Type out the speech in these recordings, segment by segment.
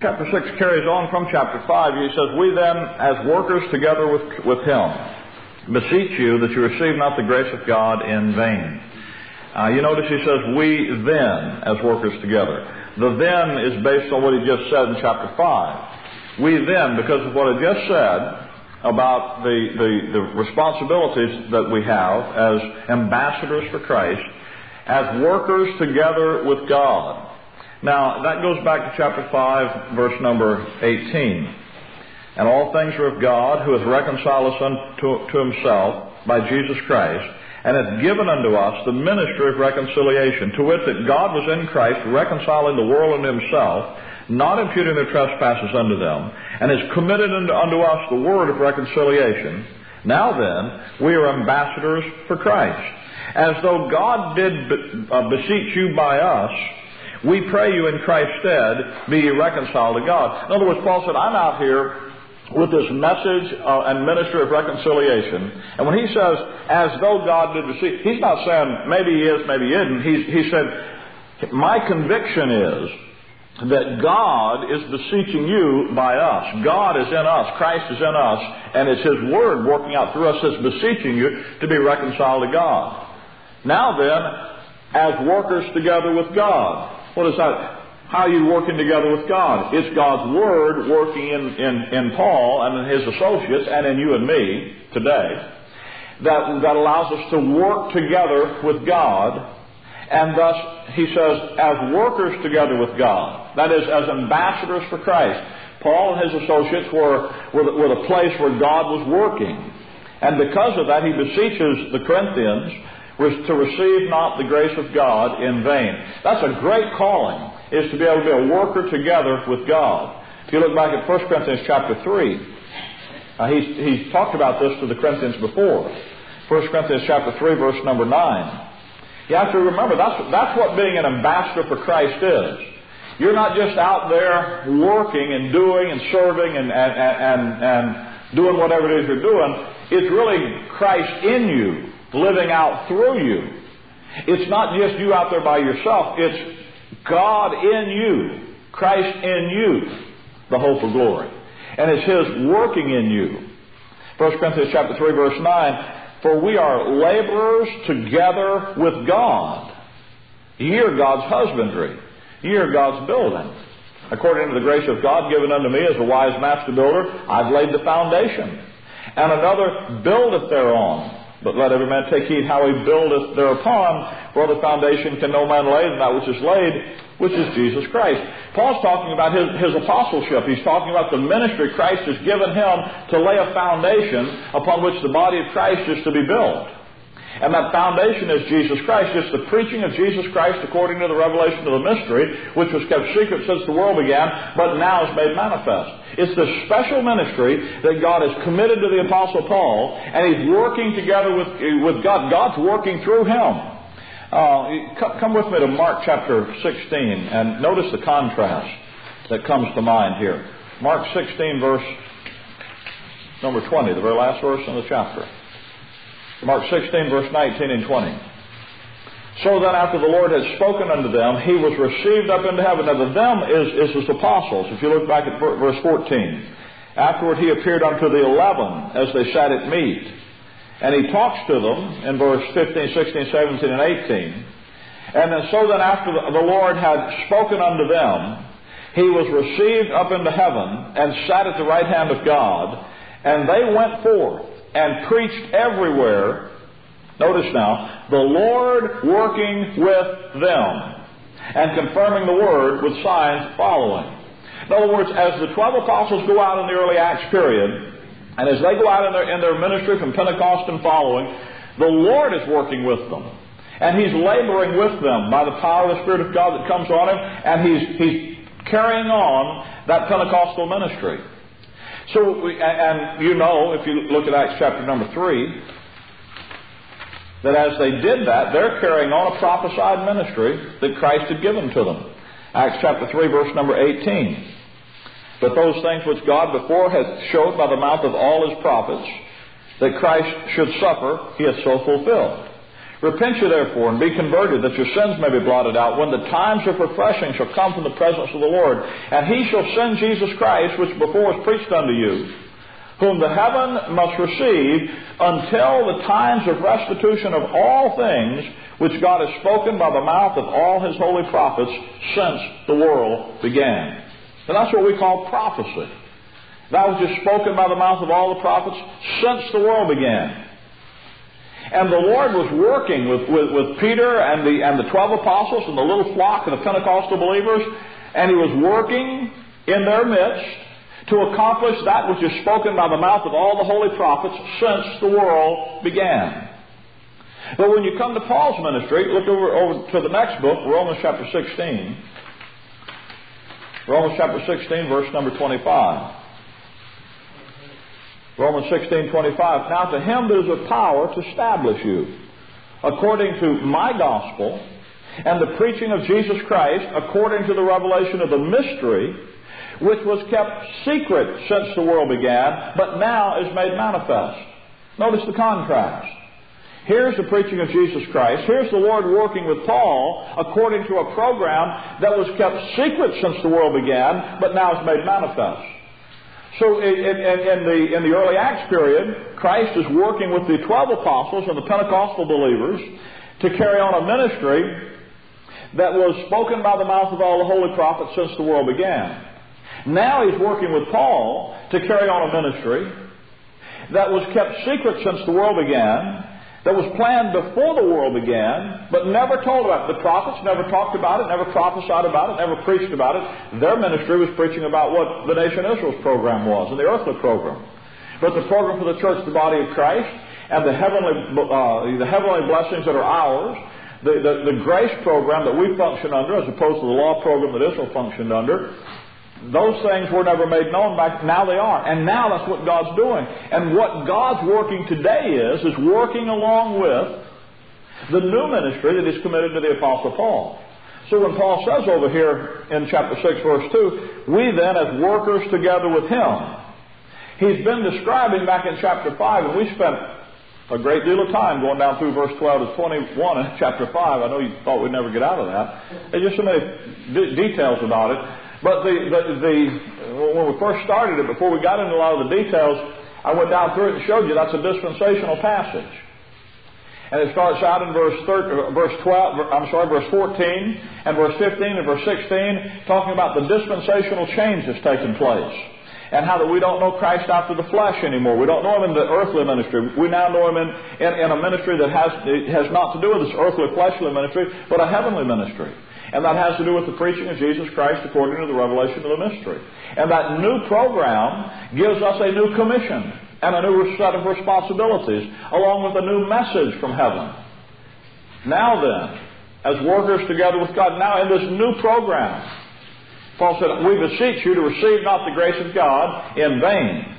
Chapter 6 carries on from chapter 5. He says, "We then, as workers together with him, beseech you that you receive not the grace of God in vain." You notice he says, "We then, as workers together." The then is based on what he just said in chapter 5. We then, because of what I just said about the responsibilities that we have as ambassadors for Christ, as workers together with God. Now, that goes back to chapter 5, verse number 18. "And all things are of God, who hath reconciled us unto himself by Jesus Christ, and hath given unto us the ministry of reconciliation, to wit, that God was in Christ reconciling the world unto himself, not imputing their trespasses unto them, and has committed unto us the word of reconciliation. Now then, we are ambassadors for Christ. As though God did beseech you by us, we pray you in Christ's stead, be ye reconciled to God." In other words, Paul said, I'm out here with this message and ministry of reconciliation. And when he says, as though God did beseech, he's not saying maybe he is, maybe he isn't. He said, my conviction is that God is beseeching you by us. God is in us. Christ is in us. And it's his word working out through us that's beseeching you to be reconciled to God. Now then, as workers together with God. What is that? How are you working together with God? It's God's Word working in Paul and in his associates and in you and me today that allows us to work together with God. And thus, he says, as workers together with God. That is, as ambassadors for Christ. Paul and his associates were the place where God was working. And because of that, he beseeches the Corinthians to receive not the grace of God in vain. That's a great calling, is to be able to be a worker together with God. If you look back at 1 Corinthians chapter 3, he's talked about this to the Corinthians before. 1 Corinthians chapter 3, verse number 9. You have to remember, that's what being an ambassador for Christ is. You're not just out there working and doing and serving and doing whatever it is you're doing. It's really Christ in you, living out through you. It's not just you out there by yourself. It's God in you, Christ in you, the hope of glory. And it's his working in you. 1 Corinthians chapter 3, verse 9, "For we are laborers together with God. Ye are God's husbandry. Ye are God's building. According to the grace of God given unto me as a wise master builder, I've laid the foundation. And another buildeth thereon. But let every man take heed how he buildeth thereupon, for the foundation can no man lay than that which is laid, which is Jesus Christ." Paul's talking about his apostleship. He's talking about the ministry Christ has given him to lay a foundation upon which the body of Christ is to be built. And that foundation is Jesus Christ. It's the preaching of Jesus Christ according to the revelation of the mystery, which was kept secret since the world began, but now is made manifest. It's the special ministry that God has committed to the Apostle Paul, and he's working together with God. God's working through him. Come with me to Mark chapter 16, and notice the contrast that comes to mind here. Mark 16, verse number 20, the very last verse in the chapter. Mark 16, verse 19 and 20. "So then after the Lord had spoken unto them, he was received up into heaven." Now the them is his apostles. If you look back at verse 14. "Afterward he appeared unto the 11 as they sat at meat. And he talks to them," in verse 15, 16, 17, and 18. "And then so then after the Lord had spoken unto them, he was received up into heaven and sat at the right hand of God. And they went forth and preached everywhere," notice now, "the Lord working with them, and confirming the word with signs following." In other words, as the 12 apostles go out in the early Acts period, and as they go out in their ministry from Pentecost and following, the Lord is working with them. And he's laboring with them by the power of the Spirit of God that comes on him, and he's carrying on that Pentecostal ministry. So, and you know, if you look at Acts chapter number 3, that as they did that, they're carrying on a prophesied ministry that Christ had given to them. Acts chapter 3, verse number 18. "But those things which God before hath showed by the mouth of all his prophets, that Christ should suffer, he hath so fulfilled. Repent ye therefore, and be converted, that your sins may be blotted out, when the times of refreshing shall come from the presence of the Lord. And he shall send Jesus Christ, which before was preached unto you, whom the heaven must receive, until the times of restitution of all things, which God has spoken by the mouth of all his holy prophets since the world began. And that's what we call prophecy. That which is spoken by the mouth of all the prophets since the world began. And the Lord was working with Peter and the 12 apostles and the little flock of the Pentecostal believers, and he was working in their midst to accomplish that which is spoken by the mouth of all the holy prophets since the world began. But when you come to Paul's ministry, look over to the next book, Romans chapter 16. Romans chapter 16, verse number 25. Romans 16:25. Now to him that is with power to establish you, according to my gospel, and the preaching of Jesus Christ, according to the revelation of the mystery, which was kept secret since the world began, but now is made manifest. Notice the contrast. Here's the preaching of Jesus Christ. Here's the Lord working with Paul according to a program that was kept secret since the world began, but now is made manifest. So in the early Acts period, Christ is working with the 12 apostles and the Pentecostal believers to carry on a ministry that was spoken by the mouth of all the holy prophets since the world began. Now he's working with Paul to carry on a ministry that was kept secret since the world began, that was planned before the world began, but never told about it. The prophets never talked about it, never prophesied about it, never preached about it. Their ministry was preaching about what the nation Israel's program was, and the earthly program. But the program for the church, the body of Christ, and the heavenly blessings that are ours, the grace program that we function under, as opposed to the law program that Israel functioned under, those things were never made known back. Now they are. And now that's what God's doing. And what God's working today is working along with the new ministry that He's committed to the Apostle Paul. So when Paul says over here in chapter 6, verse 2, we then as workers together with Him, he's been describing back in chapter 5, and we spent a great deal of time going down through verse 12 to 21 in chapter 5. I know you thought we'd never get out of that. There's just so many details about it. But when we first started it, before we got into a lot of the details, I went down through it and showed you that's a dispensational passage. And it starts out in verse 14 and verse 15 and verse 16, talking about the dispensational change that's taken place. And how that we don't know Christ after the flesh anymore. We don't know Him in the earthly ministry. We now know Him in a ministry that has not to do with this earthly fleshly ministry, but a heavenly ministry. And that has to do with the preaching of Jesus Christ according to the revelation of the mystery. And that new program gives us a new commission and a new set of responsibilities, along with a new message from heaven. Now then, as workers together with God, now in this new program, Paul said, we beseech you to receive not the grace of God in vain.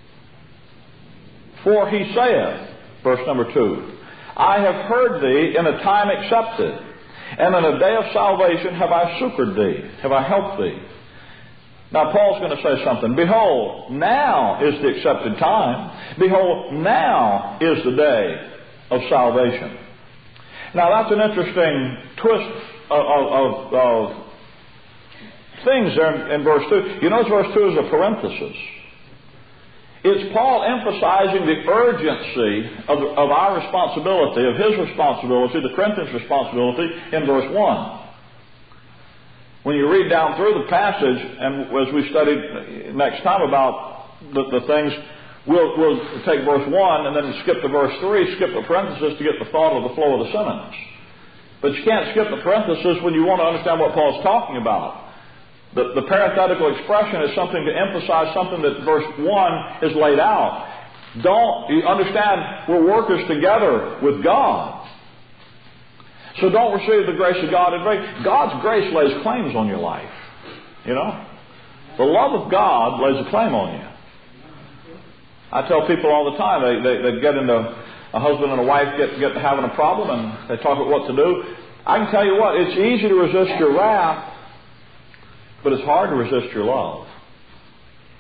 For he saith, verse number 2, I have heard thee in a time accepted, and in a day of salvation have I succored thee, have I helped thee. Now Paul's going to say something. Behold, now is the accepted time. Behold, now is the day of salvation. Now that's an interesting twist of things there in verse 2. You notice verse 2 is a parenthesis. It's Paul emphasizing the urgency of our responsibility, of his responsibility, the Corinthians' responsibility, in verse 1. When you read down through the passage, and as we studied next time about the things, we'll take verse 1 and then skip to verse 3, skip the parenthesis to get the thought of the flow of the sentence. But you can't skip the parenthesis when you want to understand what Paul's talking about. The parenthetical expression is something to emphasize something that verse 1 is laid out. You understand, we're workers together with God. So don't receive the grace of God in vain. God's grace lays claims on your life. You know? The love of God lays a claim on you. I tell people all the time, they get into, a husband and a wife get having a problem and they talk about what to do. I can tell you what, it's easy to resist your wrath, but it's hard to resist your love.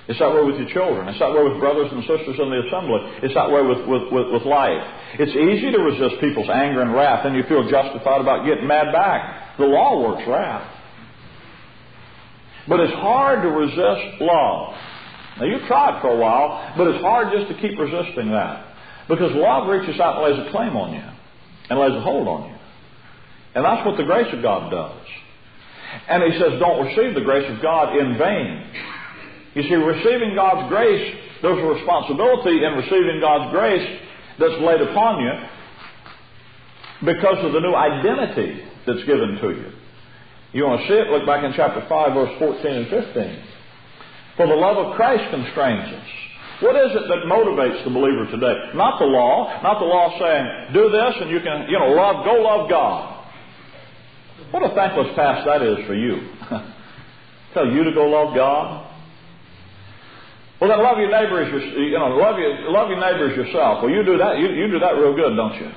It's that way with your children. It's that way with brothers and sisters in the assembly. It's that way with life. It's easy to resist people's anger and wrath, and you feel justified about getting mad back. The law works wrath. But it's hard to resist love. Now, you tried for a while, but it's hard just to keep resisting that. Because love reaches out and lays a claim on you, and lays a hold on you. And that's what the grace of God does. And he says, don't receive the grace of God in vain. You see, receiving God's grace, there's a responsibility in receiving God's grace that's laid upon you because of the new identity that's given to you. You want to see it? Look back in chapter 5, verse 14 and 15. For the love of Christ constrains us. What is it that motivates the believer today? Not the law. Not the law saying, do this and you can, go love God. What a thankless task that is for you. Tell you to go love God. Well, then love your neighbor as love your neighbor as yourself. Well, you do that. You do that real good, don't you?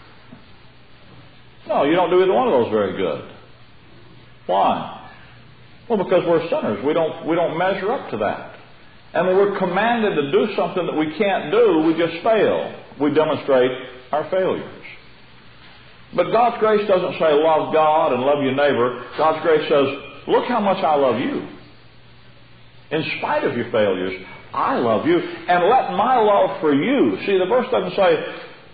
No, you don't do either one of those very good. Why? Well, because we're sinners. We don't measure up to that. And when we're commanded to do something that we can't do, we just fail. We demonstrate our failures. But God's grace doesn't say love God and love your neighbor. God's grace says, look how much I love you. In spite of your failures, I love you. And let my love for you. See, the verse doesn't say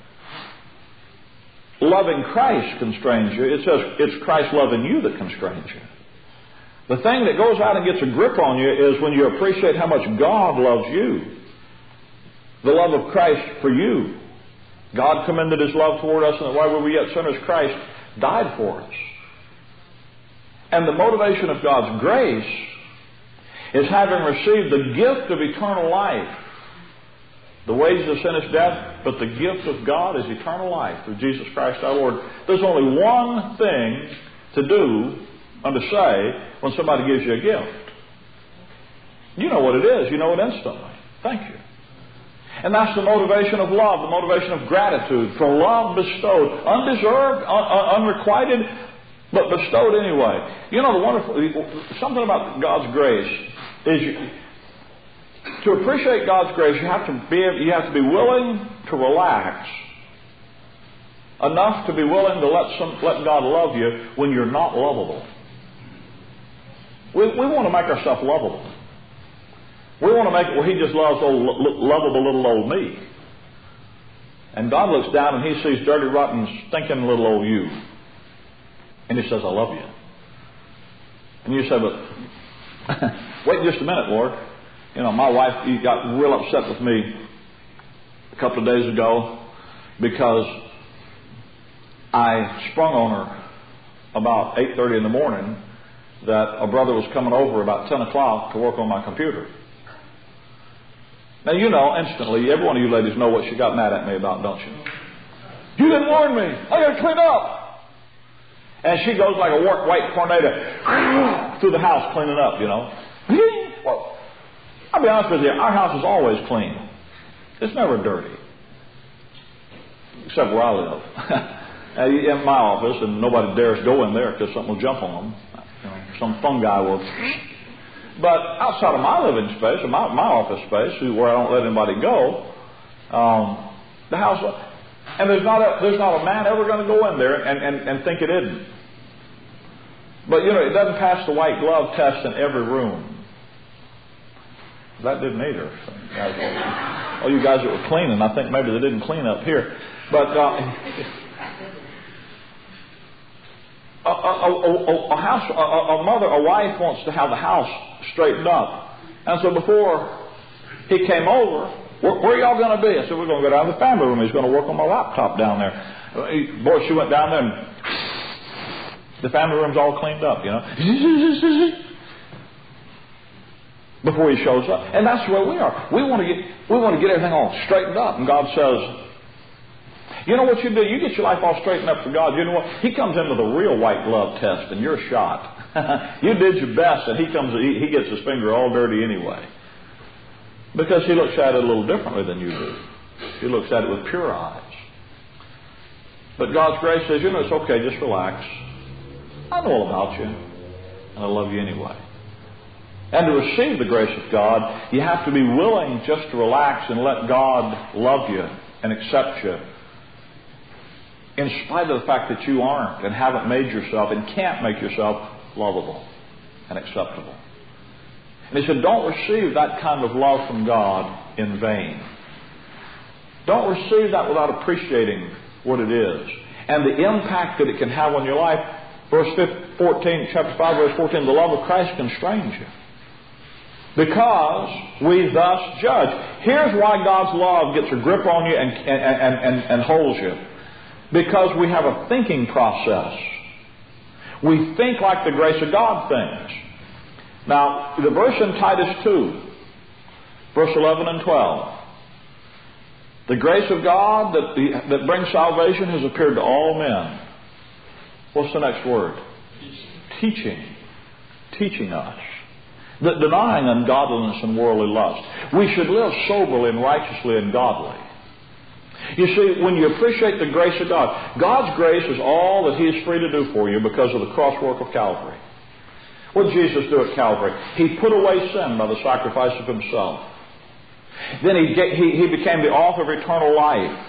loving Christ constrains you. It says it's Christ loving you that constrains you. The thing that goes out and gets a grip on you is when you appreciate how much God loves you. The love of Christ for you. God commended His love toward us, and that while we were yet sinners, Christ died for us. And the motivation of God's grace is having received the gift of eternal life. The wages of sin is death, but the gift of God is eternal life through Jesus Christ our Lord. There's only one thing to do and to say when somebody gives you a gift. You know what it is. You know it instantly. Thank you. And that's the motivation of love, the motivation of gratitude for love bestowed, undeserved, unrequited, but bestowed anyway. You know, something about God's grace is to appreciate God's grace, you have to be willing to relax enough to be willing to let God love you when you're not lovable. We want to make ourselves lovable. We want to make it where He just loves lovable little old me. And God looks down and He sees dirty, rotten, stinking little old you. And He says, I love you. And you say, but wait just a minute, Lord. My wife got real upset with me a couple of days ago because I sprung on her about 8:30 in the morning that a brother was coming over about 10 o'clock to work on my computer. Now, instantly, every one of you ladies know what she got mad at me about, don't you? You didn't warn me. I got to clean up. And she goes like a white tornado through the house cleaning up, Well, I'll be honest with you, our house is always clean. It's never dirty. Except where I live. In my office, and nobody dares go in there because something will jump on them. Some fungi will. But outside of my living space, or my office space, where I don't let anybody go, the house, and there's not a man ever going to go in there and think it isn't. But it doesn't pass the white glove test in every room. That didn't either. All you guys that were cleaning, I think maybe they didn't clean up here. But a wife wants to have the house straightened up. And so before he came over, where are y'all going to be? I said, we're going to go down to the family room. He's going to work on my laptop down there. Boy, she went down there and the family room's all cleaned up, before he shows up. And that's where we are. We want to get everything all straightened up. And God says, you know what you do? You get your life all straightened up for God. You know what? He comes in with a real white glove test and you're shot. You did your best and he gets his finger all dirty anyway. Because he looks at it a little differently than you do. He looks at it with pure eyes. But God's grace says, it's okay, just relax. I know all about you. And I love you anyway. And to receive the grace of God, you have to be willing just to relax and let God love you and accept you, in spite of the fact that you aren't and haven't made yourself and can't make yourself lovable and acceptable. And he said, don't receive that kind of love from God in vain. Don't receive that without appreciating what it is and the impact that it can have on your life. Chapter 5, verse 14, the love of Christ constrains you, because we thus judge. Here's why God's love gets a grip on you and holds you. Because we have a thinking process. We think like the grace of God thinks. Now, the verse in Titus 2, verse 11 and 12. The grace of God that brings salvation has appeared to all men. What's the next word? Teaching us. That denying ungodliness and worldly lust, we should live soberly and righteously and godly. You see, when you appreciate the grace of God, God's grace is all that He is free to do for you because of the cross work of Calvary. What did Jesus do at Calvary? He put away sin by the sacrifice of Himself. Then He became the author of eternal life,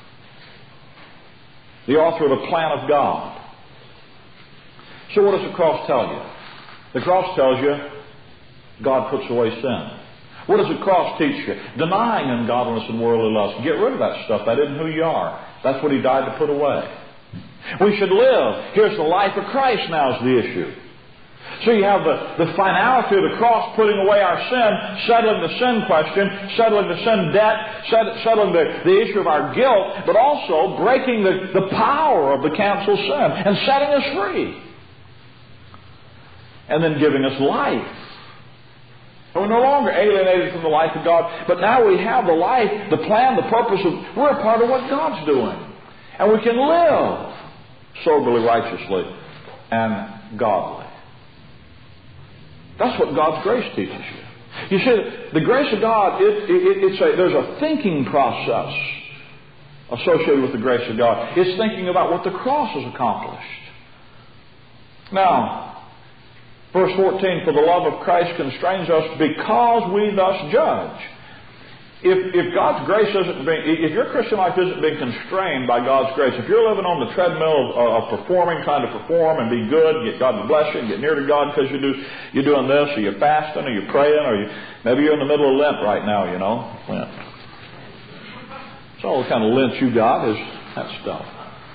the author of the plan of God. So what does the cross tell you? The cross tells you God puts away sin. What does the cross teach you? Denying ungodliness and worldly lust. Get rid of that stuff. That isn't who you are. That's what He died to put away. We should live. Here's the life of Christ now is the issue. So you have the finality of the cross putting away our sin, settling the sin question, settling the sin debt, settling the issue of our guilt, but also breaking the power of the canceled sin and setting us free. And then giving us life. And we're no longer alienated from the life of God, but now we have the life, the plan, the purpose of, we're a part of what God's doing. And we can live soberly, righteously, and godly. That's what God's grace teaches you. You see, the grace of God, there's a thinking process associated with the grace of God. It's thinking about what the cross has accomplished. Now, verse 14, for the love of Christ constrains us because we thus judge. If God's grace isn't being, if your Christian life isn't being constrained by God's grace, if you're living on the treadmill of performing, trying to perform and be good, get God to bless you, and get near to God because you're doing this, or you're fasting, or you're praying, or maybe you're in the middle of Lent right now, you know. Lent. It's all the kind of Lent you got is that stuff.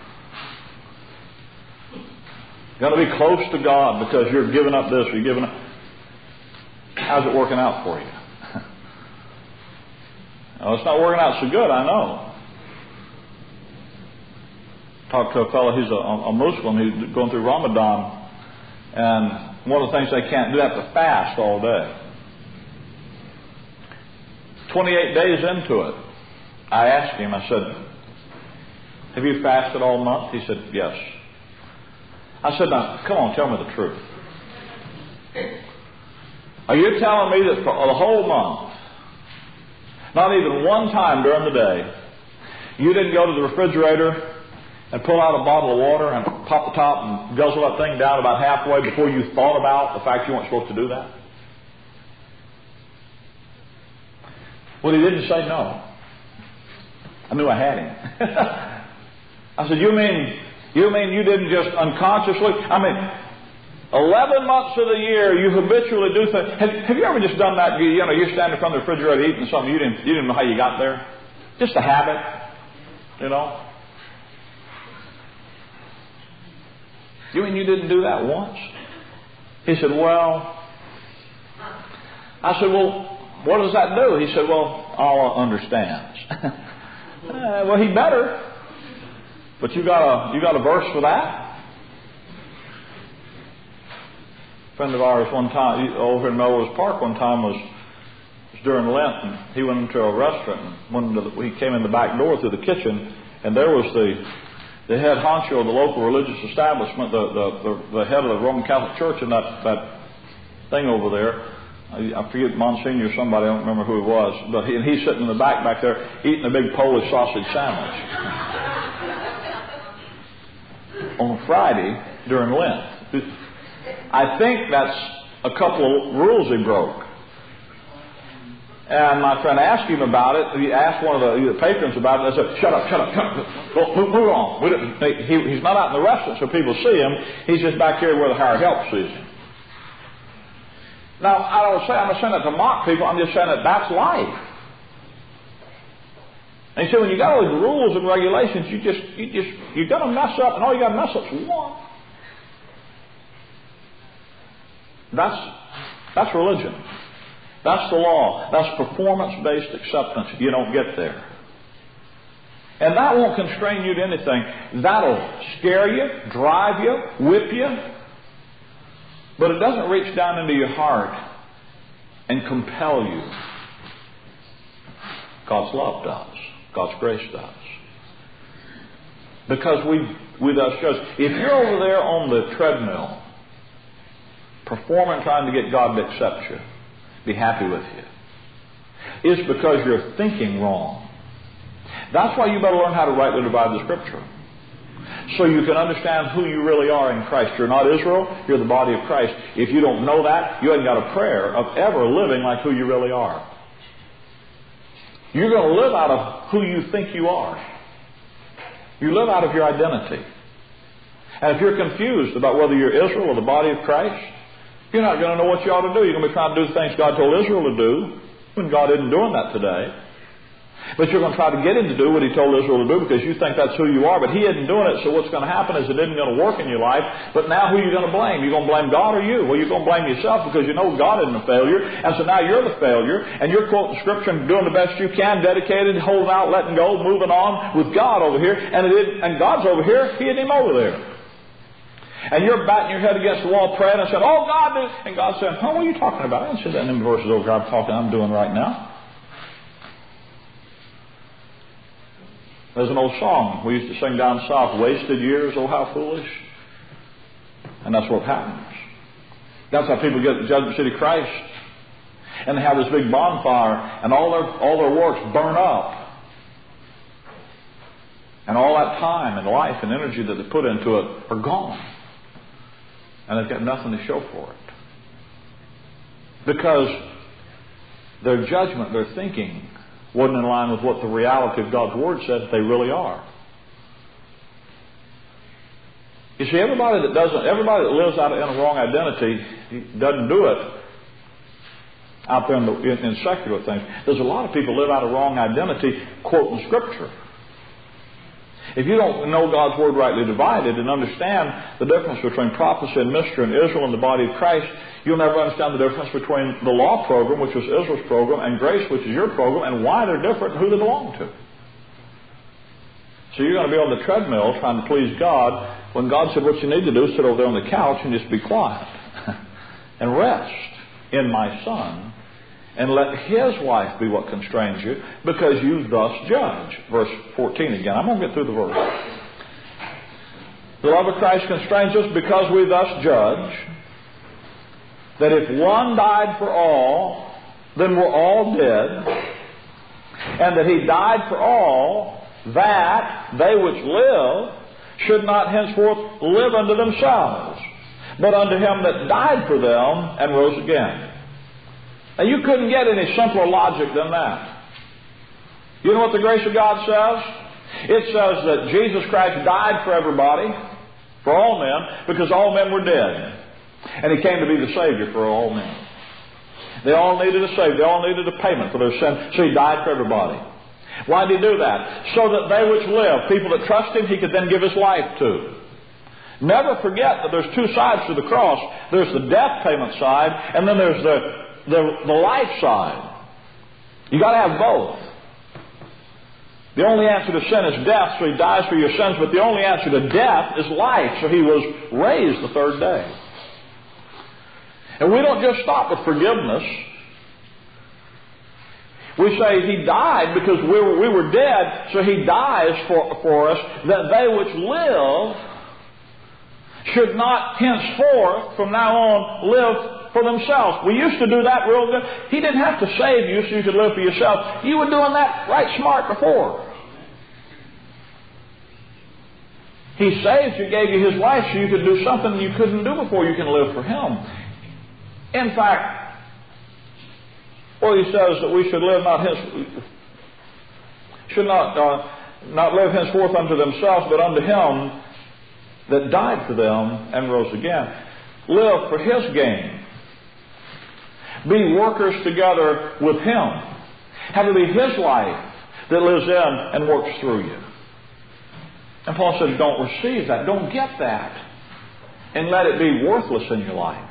You've got to be close to God because you're giving up this or you're giving up. How's it working out for you? Well, it's not working out so good, I know. Talked to a fellow, he's a Muslim, he's going through Ramadan, and one of the things they can't do, they have to fast all day. 28 days into it, I asked him, I said, have you fasted all month? He said, yes. I said, now, come on, tell me the truth. Are you telling me that for the whole month, not even one time during the day, you didn't go to the refrigerator and pull out a bottle of water and pop the top and guzzle that thing down about halfway before you thought about the fact you weren't supposed to do that? Well, he didn't say no. I knew I had him. I said, you mean you didn't just unconsciously? 11 months of the year you habitually do things. Have you ever just done that? You're standing in front of the refrigerator eating something, you didn't know how you got there? Just a habit, you know. You mean you didn't do that once? He said, well. I said, well, what does that do? He said, well, Allah understands. Well, he better. But you got a verse for that? A friend of ours one time, over in Melrose Park one time, was during Lent, and he went into a restaurant, and he came in the back door through the kitchen, and there was the head honcho of the local religious establishment, the head of the Roman Catholic Church in that thing over there. I forget, Monsignor or somebody, I don't remember who it was, but he's sitting in the back there eating a big Polish sausage sandwich on Friday during Lent. I think that's a couple of rules he broke. And my friend asked him about it. He asked one of the patrons about it. I said, shut up. Go, move on. He's not out in the restaurant so people see him. He's just back here where the hired help sees him. Now, I'm not saying that to mock people. I'm just saying that that's life. And you see, when you got all these rules and regulations, you're going to mess up, and all you got to mess up is one. That's religion. That's the law. That's performance-based acceptance. You don't get there. And that won't constrain you to anything. That'll scare you, drive you, whip you. But it doesn't reach down into your heart and compel you. God's love does. God's grace does. Because we thus judge. If you're over there on the treadmill, performing, trying to get God to accept you, be happy with you, it's because you're thinking wrong. That's why you better learn how to rightly divide the Scripture. So you can understand who you really are in Christ. You're not Israel, you're the body of Christ. If you don't know that, you haven't got a prayer of ever living like who you really are. You're going to live out of who you think you are. You live out of your identity. And if you're confused about whether you're Israel or the body of Christ, you're not going to know what you ought to do. You're going to be trying to do the things God told Israel to do when God isn't doing that today. But you're going to try to get Him to do what He told Israel to do because you think that's who you are. But He isn't doing it, so what's going to happen is it isn't going to work in your life. But now who are you going to blame? You're going to blame God or you? Well, you're going to blame yourself because you know God isn't a failure. And so now you're the failure. And you're quoting Scripture and doing the best you can, dedicated, holding out, letting go, moving on with God over here. And God's over here. He isn't Him over there. And you're batting your head against the wall praying and saying, oh, God. And God said, what are you talking about? I didn't say that in them verses over here I'm doing right now. There's an old song we used to sing down south, wasted years, oh how foolish. And that's what happens. That's how people get to the judgment seat of Christ. And they have this big bonfire and all their works burn up. And all that time and life and energy that they put into it are gone. And they've got nothing to show for it. Because their judgment, their thinking, wasn't in line with what the reality of God's Word says they really are. You see, everybody that lives out in a wrong identity doesn't do it out there in secular things. There's a lot of people live out a wrong identity quoting Scripture. If you don't know God's Word rightly divided and understand the difference between prophecy and mystery and Israel and the body of Christ, you'll never understand the difference between the law program, which was Israel's program, and grace, which is your program, and why they're different and who they belong to. So you're going to be on the treadmill trying to please God when God said what you need to do is sit over there on the couch and just be quiet and rest in my Son. And let His life be what constrains you, because you thus judge. Verse 14 again. I'm going to get through the verse. The love of Christ constrains us because we thus judge that if one died for all, then we're all dead, and that He died for all, that they which live should not henceforth live unto themselves, but unto Him that died for them and rose again. Now, you couldn't get any simpler logic than that. You know what the grace of God says? It says that Jesus Christ died for everybody, for all men, because all men were dead. And He came to be the Savior for all men. They all needed a Savior. They all needed a payment for their sin. So He died for everybody. Why did He do that? So that they which live, people that trust Him, He could then give His life to. Never forget that there's two sides to the cross. There's the death payment side, and then there's the life side. You got to have both. The only answer to sin is death, so He dies for your sins, but the only answer to death is life, so He was raised the third day. And we don't just stop with forgiveness. We say He died because we were dead, so He dies for us, that they which live should not henceforth, from now on, live for themselves. We used to do that real good. He didn't have to save you so you could live for yourself. You were doing that right smart before. He saved you, gave you His life so you could do something you couldn't do before. You can live for Him. In fact, well, he says that we should live not live henceforth unto themselves, but unto Him that died for them and rose again. Live for His gain. Be workers together with Him. Have it be His life that lives in and works through you. And Paul says, don't receive that. Don't get that. And let it be worthless in your life.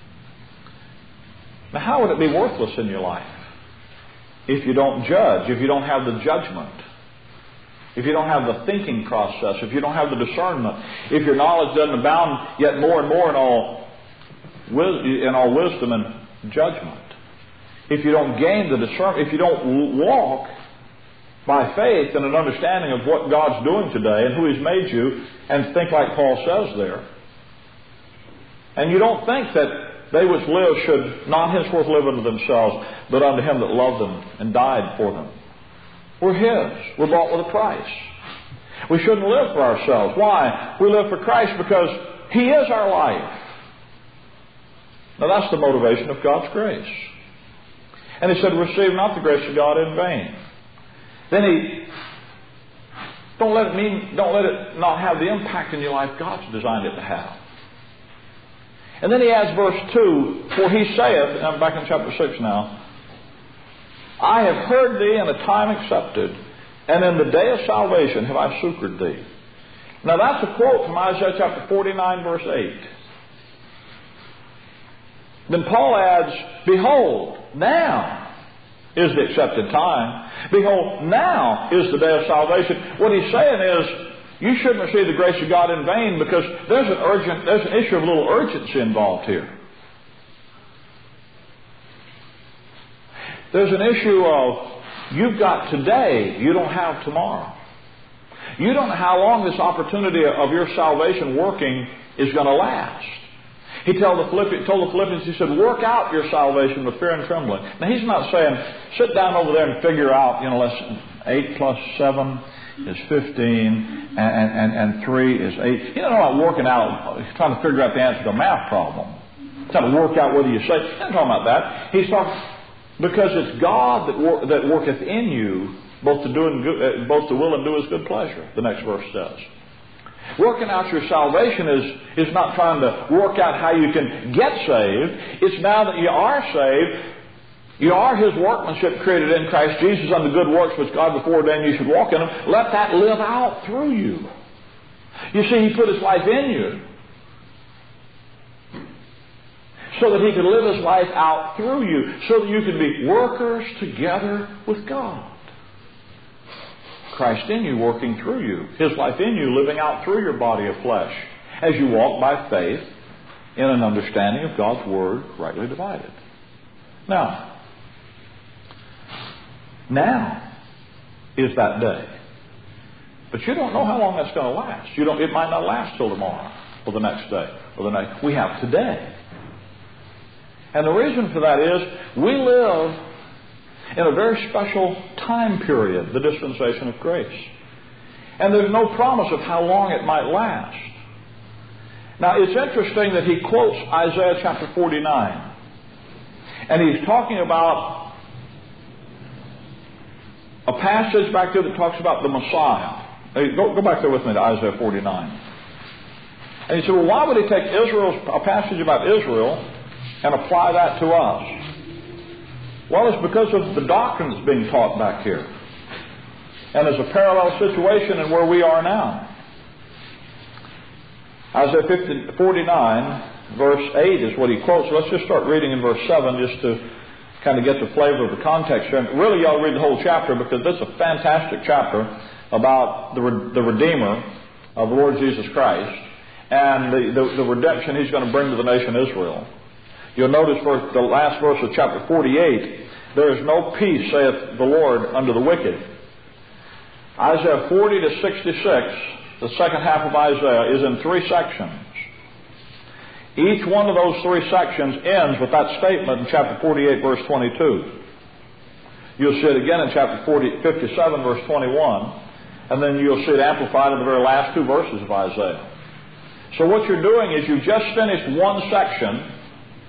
Now, how would it be worthless in your life? If you don't judge, if you don't have the judgment, if you don't have the thinking process, if you don't have the discernment, if your knowledge doesn't abound yet more and more in all wisdom and judgment, if you don't gain the discernment, if you don't walk by faith and an understanding of what God's doing today and who He's made you, and think like Paul says there, and you don't think that they which live should not henceforth live unto themselves, but unto Him that loved them and died for them. We're His. We're bought with a price. We shouldn't live for ourselves. Why? We live for Christ because He is our life. Now that's the motivation of God's grace. And He said, receive not the grace of God in vain. Then don't let it not have the impact in your life God's designed it to have. And then he adds verse 2, for He saith, and I'm back in chapter 6 now, I have heard thee in a time accepted, and in the day of salvation have I succored thee. Now that's a quote from Isaiah chapter 49, verse 8. Then Paul adds, behold, now is the accepted time. Behold, now is the day of salvation. What he's saying is, you shouldn't receive the grace of God in vain, because there's an issue of a little urgency involved here. There's an issue of you've got today, you don't have tomorrow. You don't know how long this opportunity of your salvation working is going to last. He told the Philippians, he said, work out your salvation with fear and trembling. Now he's not saying, sit down over there and figure out, lesson 8 plus 7 is 15, and 3 is 8. He's not about working out, he's trying to figure out the answer to a math problem. He's trying to work out whether you say, he's not talking about that. He's talking, because it's God that worketh in you, both to will and do His good pleasure, the next verse says. Working out your salvation is not trying to work out how you can get saved. It's now that you are saved, you are His workmanship created in Christ Jesus unto good works which God before ordained you should walk in them. Let that live out through you. You see, He put His life in you so that He could live His life out through you, so that you could be workers together with God. Christ in you working through you. His life in you living out through your body of flesh as you walk by faith in an understanding of God's Word rightly divided. Now is that day. But you don't know how long that's going to last. It might not last till tomorrow or the next day or the next. We have today. And the reason for that is we live in a very special time period, the dispensation of grace. And there's no promise of how long it might last. Now, it's interesting that he quotes Isaiah chapter 49. And he's talking about a passage back there that talks about the Messiah. Go back there with me to Isaiah 49. And he said, well, why would he take a passage about Israel and apply that to us? Well, it's because of the doctrine that's being taught back here. And there's a parallel situation in where we are now. Isaiah 49, verse 8 is what he quotes. So let's just start reading in verse 7 just to kind of get the flavor of the context here. And really, you ought to read the whole chapter, because this is a fantastic chapter about the Redeemer of the Lord Jesus Christ and the redemption He's going to bring to the nation Israel. You'll notice the last verse of chapter 48, there is no peace, saith the Lord, unto the wicked. Isaiah 40 to 66, the second half of Isaiah, is in 3 sections. Each one of those 3 sections ends with that statement in chapter 48, verse 22. You'll see it again in chapter 57, verse 21, and then you'll see it amplified in the very last 2 verses of Isaiah. So what you're doing is you've just finished one section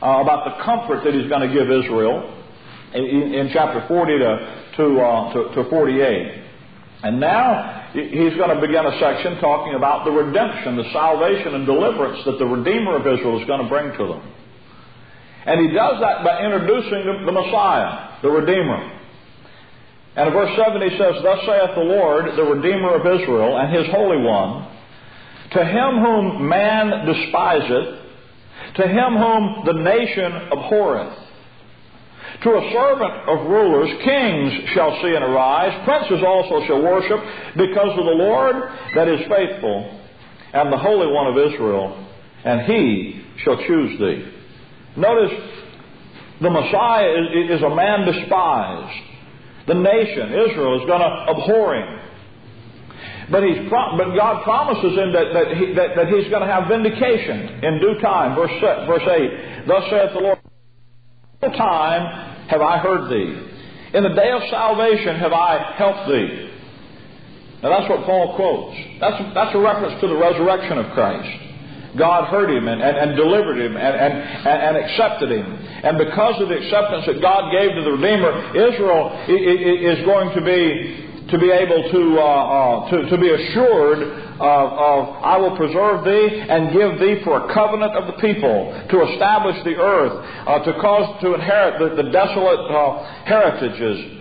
about the comfort that He's going to give Israel in chapter 40 to 48. And now He's going to begin a section talking about the redemption, the salvation and deliverance that the Redeemer of Israel is going to bring to them. And He does that by introducing the Messiah, the Redeemer. And in verse 7 He says, "Thus saith the Lord, the Redeemer of Israel, and His Holy One, to him whom man despiseth, to him whom the nation abhorreth. To a servant of rulers, kings shall see and arise, princes also shall worship, because of the Lord that is faithful, and the Holy One of Israel, and He shall choose thee." Notice, the Messiah is a man despised. The nation, Israel, is going to abhor Him. But God promises Him that He's going to have vindication in due time. Verse 8, "Thus saith the Lord, in time have I heard thee. In the day of salvation have I helped thee." Now that's what Paul quotes. That's a reference to the resurrection of Christ. God heard him and delivered him and accepted him. And because of the acceptance that God gave to the Redeemer, Israel is going to be able to be assured of "I will preserve thee and give thee for a covenant of the people, to establish the earth, to cause to inherit the desolate heritages,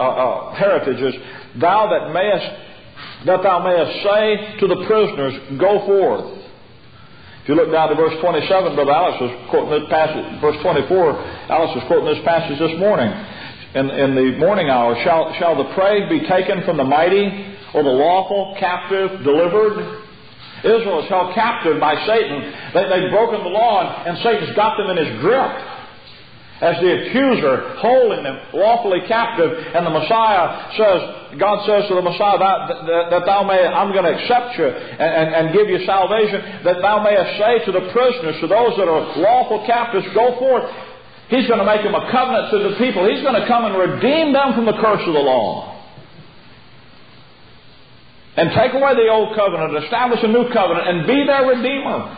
that thou mayest say to the prisoners, Go forth." If you look down to verse 27, Brother Alex was quoting this passage. Verse 24, Alex was quoting this passage this morning. In the morning hour, shall the prey be taken from the mighty, or the lawful captive delivered? Israel is held captive by Satan. They've broken the law, and Satan's got them in his grip as the accuser, holding them lawfully captive. And the Messiah says, God says to the Messiah, that thou may, I'm going to accept you and give you salvation, that thou mayest say to the prisoners, to those that are lawful captives, Go forth. He's going to make them a covenant to the people. He's going to come and redeem them from the curse of the law. And take away the old covenant, establish a new covenant, and be their Redeemer.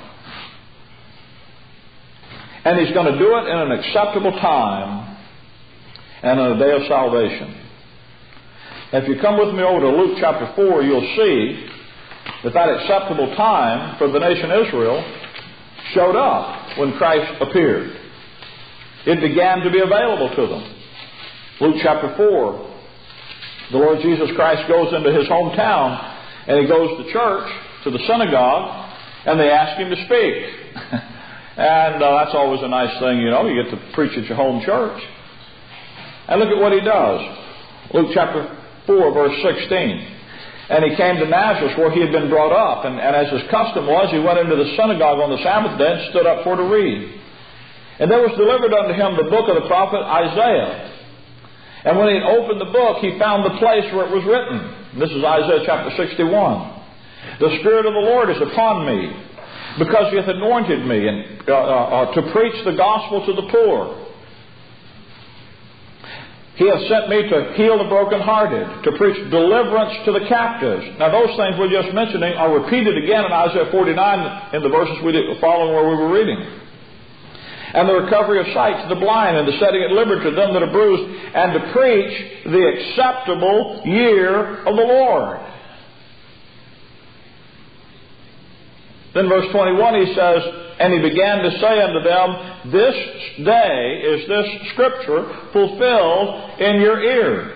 And He's going to do it in an acceptable time and on a day of salvation. If you come with me over to Luke chapter 4, you'll see that acceptable time for the nation Israel showed up when Christ appeared. It began to be available to them. Luke chapter 4, the Lord Jesus Christ goes into His hometown, and He goes to church, to the synagogue, and they ask Him to speak. And that's always a nice thing, you know. You get to preach at your home church. And look at what He does. Luke chapter 4, verse 16. "And He came to Nazareth, where He had been brought up. And as His custom was, He went into the synagogue on the Sabbath day and stood up for to read. And there was delivered unto Him the book of the prophet Isaiah. And when He had opened the book, He found the place where it was written." This is Isaiah chapter 61. "The Spirit of the Lord is upon me, because He hath anointed me to preach the gospel to the poor. He hath sent me to heal the brokenhearted, to preach deliverance to the captives." Now those things we're just mentioning are repeated again in Isaiah 49 in the verses following where we were reading. "And the recovery of sight to the blind, and the setting at liberty to them that are bruised, and to preach the acceptable year of the Lord." Then verse 21 he says, "And He began to say unto them, This day is this scripture fulfilled in your ears."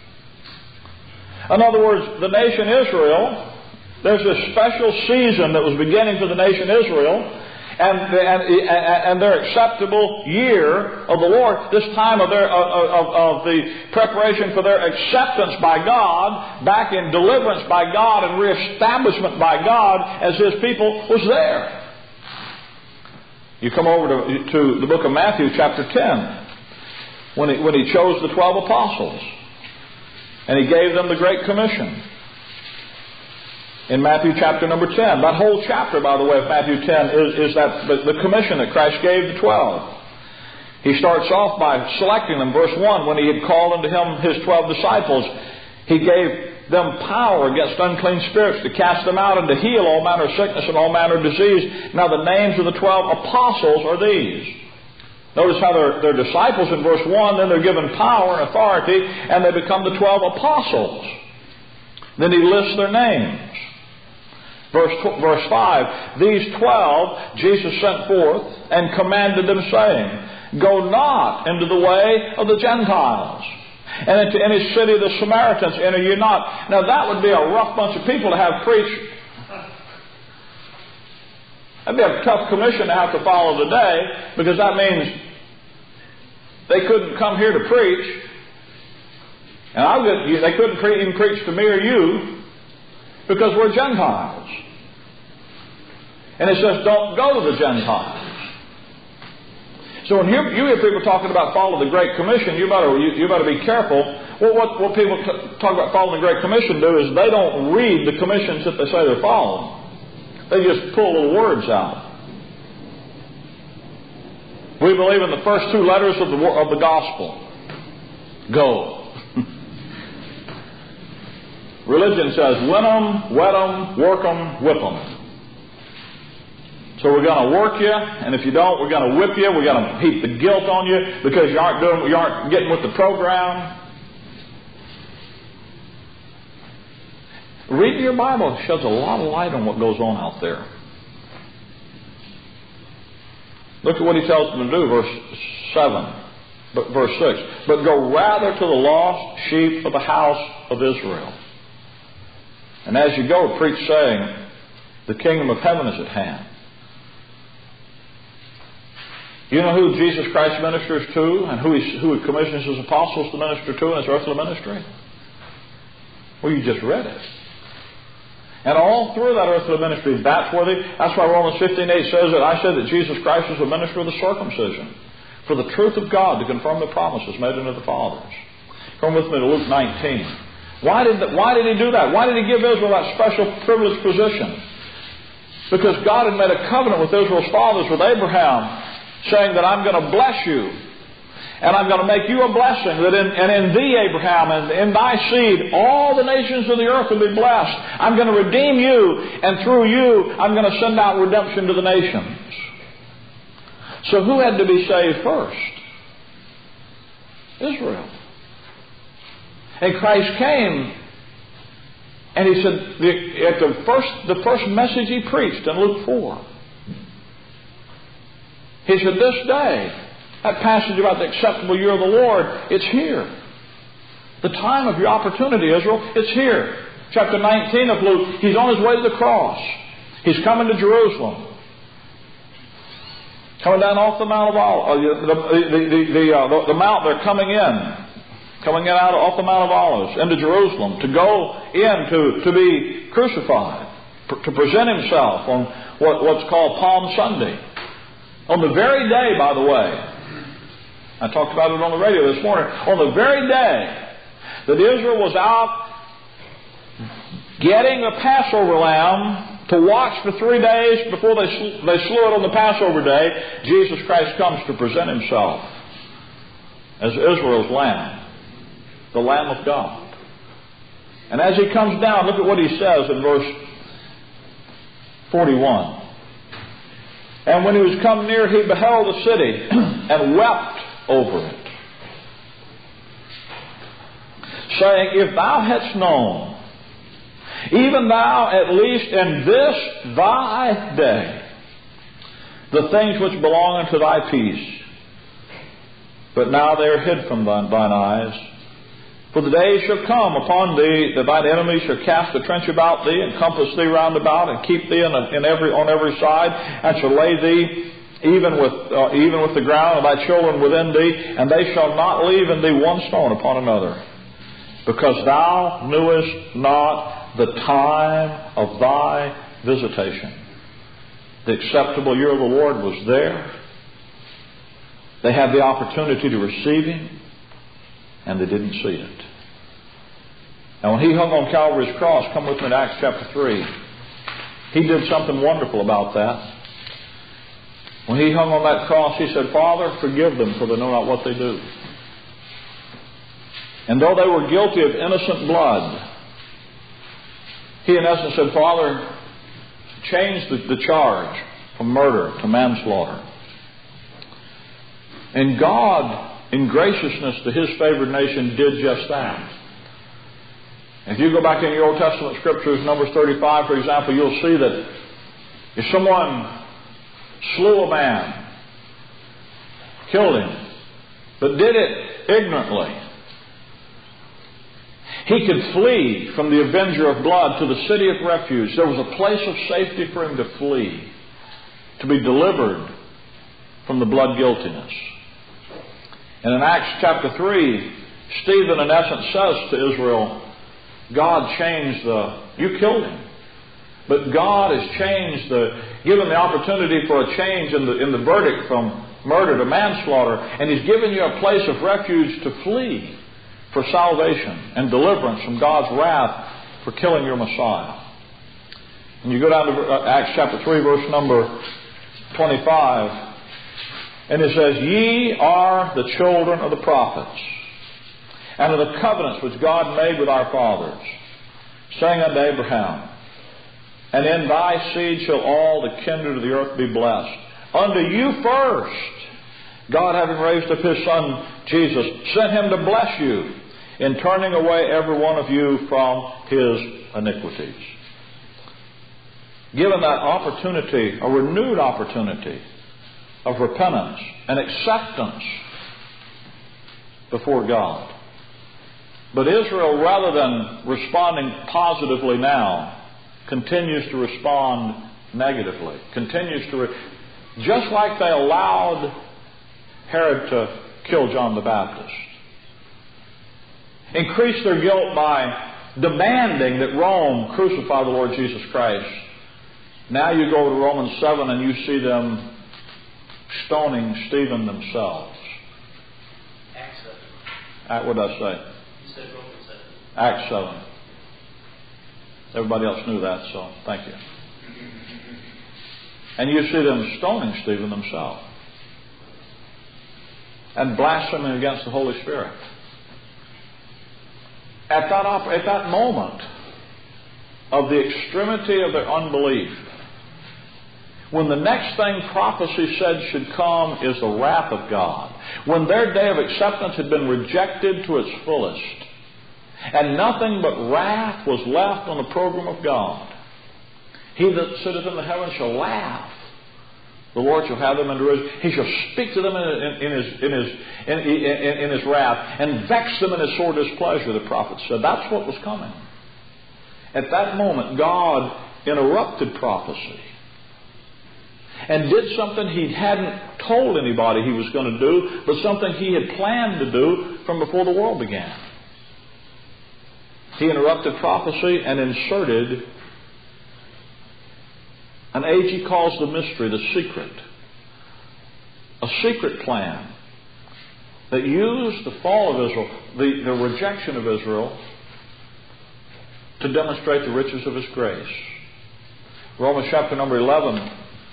In other words, the nation Israel, there's a special season that was beginning for the nation Israel, and their acceptable year of the Lord, this time of the preparation for their acceptance by God, back in deliverance by God and reestablishment by God as His people, was there. You come over to the book of Matthew chapter 10, when He chose the 12 apostles and He gave them the Great Commission. In Matthew chapter number 10. That whole chapter, by the way, of Matthew 10 is that the commission that Christ gave the 12. He starts off by selecting them. Verse 1, when He had called unto Him His 12 disciples, He gave them power against unclean spirits to cast them out and to heal all manner of sickness and all manner of disease. Now the names of the 12 apostles are these: Notice how they're disciples in verse 1, then they're given power and authority, and they become the 12 apostles. Then he lists their names. Verse 5, these 12 Jesus sent forth and commanded them, saying, go not into the way of the Gentiles, and into any city of the Samaritans enter ye not. Now that would be a rough bunch of people to have preach. That'd be a tough commission to have to follow today, because that means they couldn't come here to preach, and they couldn't even preach to me or you, because we're Gentiles. And it says, don't go to the Gentiles. So when you hear people talking about follow the Great Commission, you better be careful. Well, what people talk about following the Great Commission do is they don't read the commissions that they say they're following. They just pull little words out. We believe in the first two letters of the gospel. Go. Religion says, win 'em, wet 'em, work 'em, whip 'em. So we're going to work you, and if you don't, we're going to whip you. We're going to heap the guilt on you because you aren't getting with the program. Reading your Bible sheds a lot of light on what goes on out there. Look at what he tells them to do, verse 6. But go rather to the lost sheep of the house of Israel. And as you go, preach, saying, the kingdom of heaven is at hand. You know who Jesus Christ ministers to, and who he commissions his apostles to minister to in his earthly ministry? Well, you just read it. And all through that earthly ministry, that's why Romans 15:8 says that I said that Jesus Christ was a minister of the circumcision, for the truth of God, to confirm the promises made unto the fathers. Come with me to Luke 19. Why did he do that? Why did he give Israel that special privileged position? Because God had made a covenant with Israel's fathers, with Abraham, saying that I'm going to bless you, and I'm going to make you a blessing, that in thee, Abraham, and in thy seed, all the nations of the earth will be blessed. I'm going to redeem you, and through you, I'm going to send out redemption to the nations. So who had to be saved first? Israel. And Christ came, and he said, at the first message he preached in Luke 4, he said, this day, that passage about the acceptable year of the Lord, it's here. The time of your opportunity, Israel, it's here. Chapter 19 of Luke, he's on his way to the cross. He's coming to Jerusalem. Coming down off the Mount of Olives, the mount they're coming in out off the Mount of Olives into Jerusalem to go in to be crucified, to present himself on what's called Palm Sunday. On the very day, by the way, I talked about it on the radio this morning, on the very day that Israel was out getting a Passover lamb to watch for 3 days before they slew it on the Passover day, Jesus Christ comes to present himself as Israel's lamb, the Lamb of God. And as he comes down, look at what he says in verse 41. And when he was come near, he beheld the city and wept over it, saying, if thou hadst known, even thou at least in this thy day, the things which belong unto thy peace, but now they are hid from thine eyes. For the day shall come upon thee that thine enemies shall cast a trench about thee, and compass thee round about, and keep thee on every side, and shall lay thee even with the ground, and thy children within thee, and they shall not leave in thee one stone upon another, because thou knewest not the time of thy visitation. The acceptable year of the Lord was there. They had the opportunity to receive him, and they didn't see it. And when he hung on Calvary's cross, come with me to Acts chapter 3, he did something wonderful about that. When he hung on that cross, he said, Father, forgive them, for they know not what they do. And though they were guilty of innocent blood, he in essence said, Father, change the charge from murder to manslaughter. And God, in graciousness to His favored nation, did just that. If you go back in your Old Testament scriptures, Numbers 35, for example, you'll see that if someone slew a man, killed him, but did it ignorantly, he could flee from the avenger of blood to the city of refuge. There was a place of safety for him to flee, to be delivered from the blood guiltiness. And in Acts chapter 3, Stephen in essence says to Israel, God changed you killed him. But God has given the opportunity for a change in the verdict from murder to manslaughter. And He's given you a place of refuge to flee for salvation and deliverance from God's wrath for killing your Messiah. And you go down to Acts chapter 3, verse number 25. And it says, Ye are the children of the prophets, and of the covenants which God made with our fathers, saying unto Abraham, And in thy seed shall all the kindred of the earth be blessed. Unto you first, God, having raised up His Son Jesus, sent Him to bless you, in turning away every one of you from his iniquities. Given that opportunity, a renewed opportunity of repentance and acceptance before God. But Israel, rather than responding positively now, continues to respond negatively. Just like they allowed Herod to kill John the Baptist. Increase their guilt by demanding that Rome crucify the Lord Jesus Christ. Now you go to Romans 7 and you see them stoning Stephen themselves. Acts 7. What did I say? You said Romans 7. Acts 7. Everybody else knew that, so thank you. And you see them stoning Stephen themselves. And blaspheming against the Holy Spirit. At that moment of the extremity of their unbelief, when the next thing prophecy said should come is the wrath of God, when their day of acceptance had been rejected to its fullest, and nothing but wrath was left on the program of God, He that sitteth in the heavens shall laugh. The Lord shall have them in derision. He shall speak to them in His wrath, and vex them in His sore displeasure, the prophet said. That's what was coming. At that moment, God interrupted prophecy and did something He hadn't told anybody He was going to do, but something He had planned to do from before the world began. He interrupted prophecy and inserted an age He calls the mystery, the secret. A secret plan that used the fall of Israel, the rejection of Israel, to demonstrate the riches of His grace. Romans chapter number 11,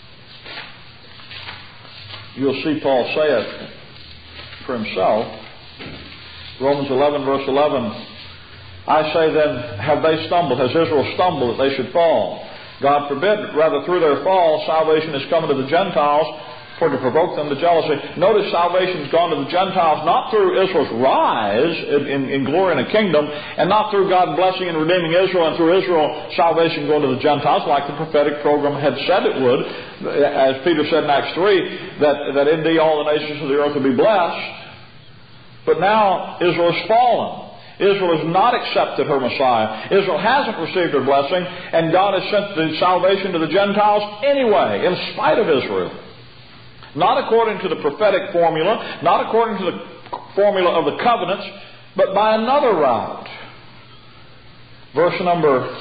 you'll see Paul say it for himself. Romans 11, verse 11, I say then, have they stumbled? Has Israel stumbled that they should fall? God forbid, rather through their fall, salvation is coming to the Gentiles for to provoke them to jealousy. Notice salvation has gone to the Gentiles not through Israel's rise in glory and a kingdom, and not through God blessing and redeeming Israel, and through Israel salvation going to the Gentiles like the prophetic program had said it would, as Peter said in Acts 3, that in thee all the nations of the earth will be blessed. But now Israel has fallen. Israel has not accepted her Messiah. Israel hasn't received her blessing, and God has sent the salvation to the Gentiles anyway, in spite of Israel. Not according to the prophetic formula, not according to the formula of the covenants, but by another route. Verse number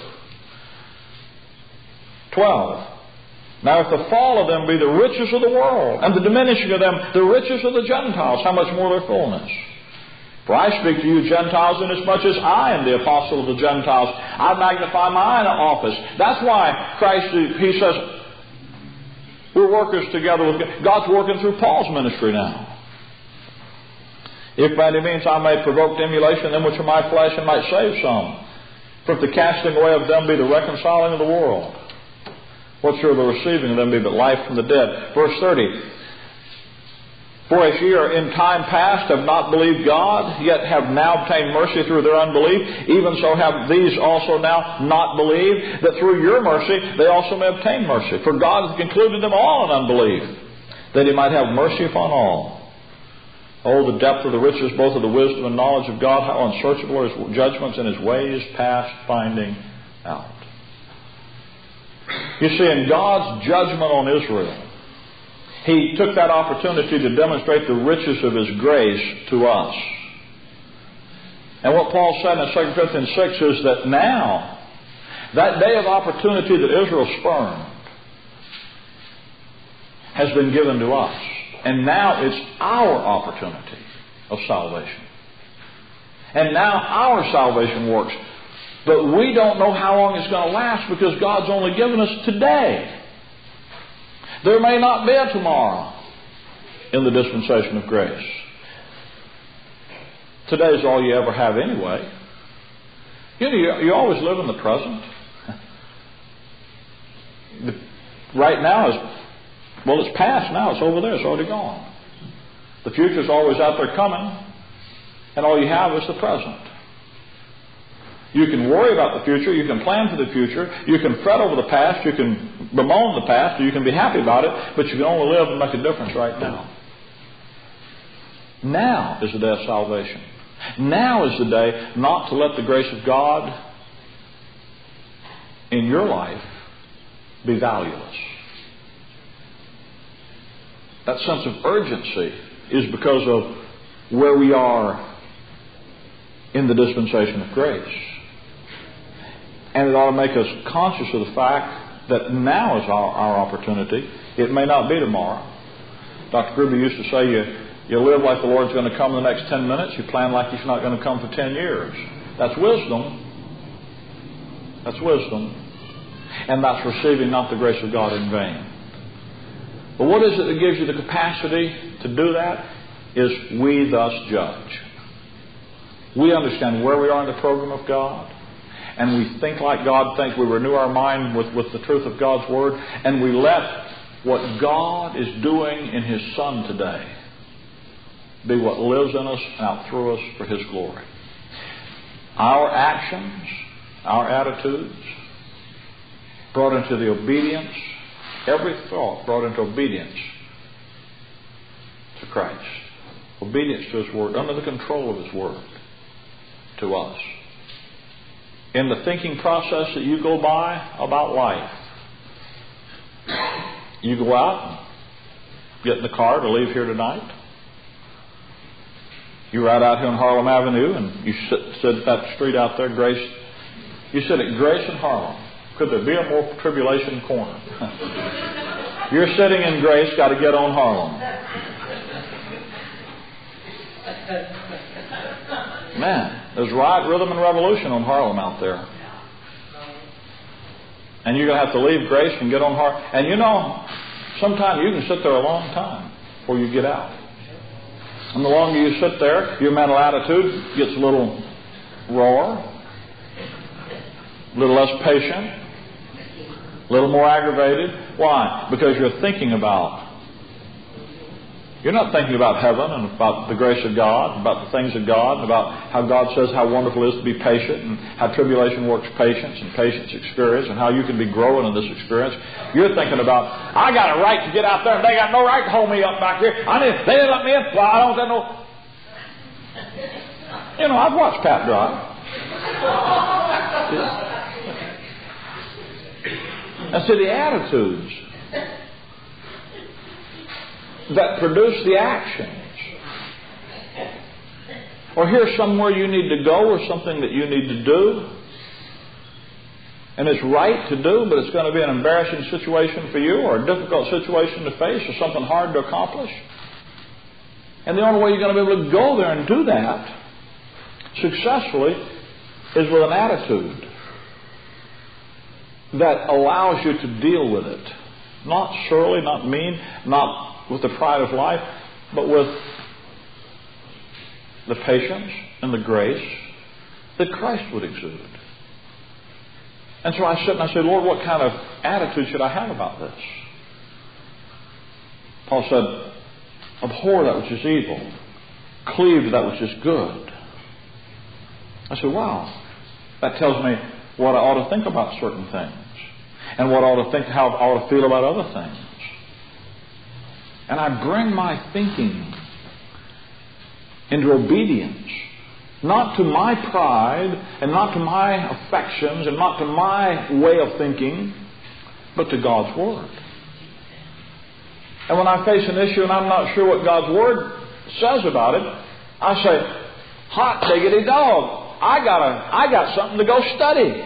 12. Now if the fall of them be the riches of the world, and the diminishing of them the riches of the Gentiles, how much more their fullness? For I speak to you Gentiles inasmuch as I am the apostle of the Gentiles. I magnify mine office. That's why Christ, He says, we're workers together with God. God's working through Paul's ministry now. If by any means I may provoke to emulation them which are my flesh, and might save some. For if the casting away of them be the reconciling of the world, what shall the receiving of them be but life from the dead? Verse 30. For as ye are in time past have not believed God, yet have now obtained mercy through their unbelief, even so have these also now not believed, that through your mercy they also may obtain mercy. For God hath concluded them all in unbelief, that He might have mercy upon all. Oh, the depth of the riches both of the wisdom and knowledge of God, how unsearchable are His judgments and His ways past finding out. You see, in God's judgment on Israel, He took that opportunity to demonstrate the riches of His grace to us. And what Paul said in 2 Corinthians 6 is that now, that day of opportunity that Israel spurned has been given to us. And now it's our opportunity of salvation. And now our salvation works. But we don't know how long it's going to last because God's only given us today. There may not be a tomorrow in the dispensation of grace. Today is all you ever have anyway. You always live in the present. Right now is, well, it's past now. It's over there. It's already gone. The future's always out there coming. And all you have is the present. You can worry about the future. You can plan for the future. You can fret over the past. You can bemoan the past. Or you can be happy about it. But you can only live and make a difference right now. Now is the day of salvation. Now is the day not to let the grace of God in your life be valueless. That sense of urgency is because of where we are in the dispensation of grace. And it ought to make us conscious of the fact that now is our opportunity. It may not be tomorrow. Dr. Gruber used to say you live like the Lord's going to come in the next 10 minutes. You plan like He's not going to come for 10 years. That's wisdom. That's wisdom. And that's receiving not the grace of God in vain. But what is it that gives you the capacity to do that? Is we thus judge. We understand where we are in the program of God. And we think like God thinks. We renew our mind with the truth of God's Word. And we let what God is doing in His Son today be what lives in us and out through us for His glory. Our actions, our attitudes, brought into the obedience, every thought brought into obedience to Christ. Obedience to His Word, under the control of His Word to us. In the thinking process that you go by about life, you go out, get in the car to leave here tonight. You ride out here on Harlem Avenue and you sit at that street out there, Grace. You sit at Grace and Harlem. Could there be a more tribulation corner? You're sitting in Grace, got to get on Harlem. Man, there's riot, rhythm, and revolution on Harlem out there. And you're going to have to leave Grace and get on Harlem. And you know, sometimes you can sit there a long time before you get out. And the longer you sit there, your mental attitude gets a little rawer, a little less patient, a little more aggravated. Why? Because you're thinking about. You're not thinking about heaven and about the grace of God, about the things of God, and about how God says how wonderful it is to be patient, and how tribulation works patience, and patience experience, and how you can be growing in this experience. You're thinking about, I got a right to get out there, and they got no right to hold me up back here. They didn't let me in. Well, I don't get no. You know, I've watched Pat drive. And so the attitudes that produce the actions. Or here's somewhere you need to go, or something that you need to do. And it's right to do, but it's going to be an embarrassing situation for you, or a difficult situation to face, or something hard to accomplish. And the only way you're going to be able to go there and do that successfully is with an attitude that allows you to deal with it. Not surly, not mean, not with the pride of life, but with the patience and the grace that Christ would exude. And so I sit and I say, Lord, what kind of attitude should I have about this? Paul said, Abhor that which is evil. Cleave to that which is good. I said, wow, that tells me what I ought to think about certain things. And what I ought to think, how I ought to feel about other things. And I bring my thinking into obedience. Not to my pride, and not to my affections, and not to my way of thinking, but to God's Word. And when I face an issue and I'm not sure what God's Word says about it, I say, hot diggity dog, I got something to go study.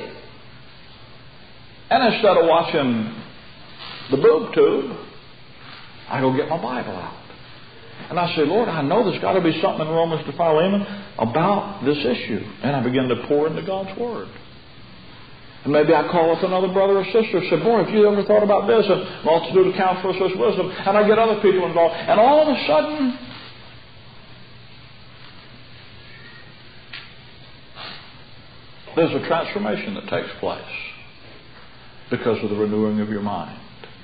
And instead of watching the boob tube, I go get my Bible out. And I say, Lord, I know there's got to be something in Romans to Philemon about this issue. And I begin to pour into God's Word. And maybe I call up another brother or sister and say, boy, have you ever thought about this? And multitude of counselors such wisdom. And I get other people involved. And all of a sudden, there's a transformation that takes place because of the renewing of your mind.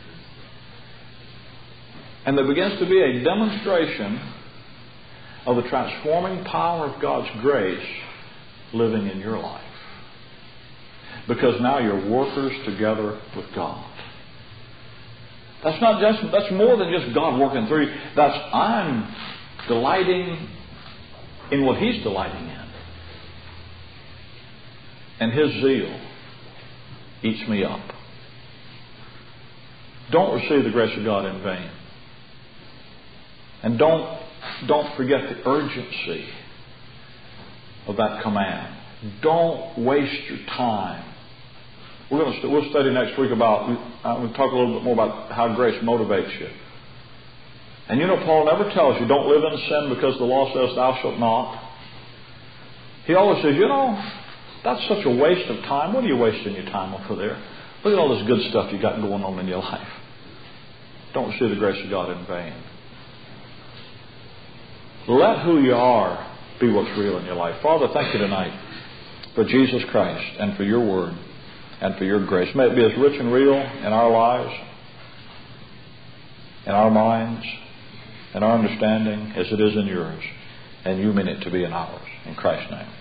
And there begins to be a demonstration of the transforming power of God's grace living in your life. Because now you're workers together with God. That's more than just God working through you. That's I'm delighting in what He's delighting in. And His zeal eats me up. Don't receive the grace of God in vain. And don't forget the urgency of that command. Don't waste your time. We'll study next week about, we'll talk a little bit more about how grace motivates you. And you know, Paul never tells you, don't live in sin because the law says thou shalt not. He always says, you know, that's such a waste of time. What are you wasting your time over there? Look at all this good stuff you got going on in your life. Don't receive the grace of God in vain. Let who you are be what's real in your life. Father, thank you tonight for Jesus Christ and for your Word and for your grace. May it be as rich and real in our lives, in our minds, in our understanding as it is in yours. And you mean it to be in ours. In Christ's name.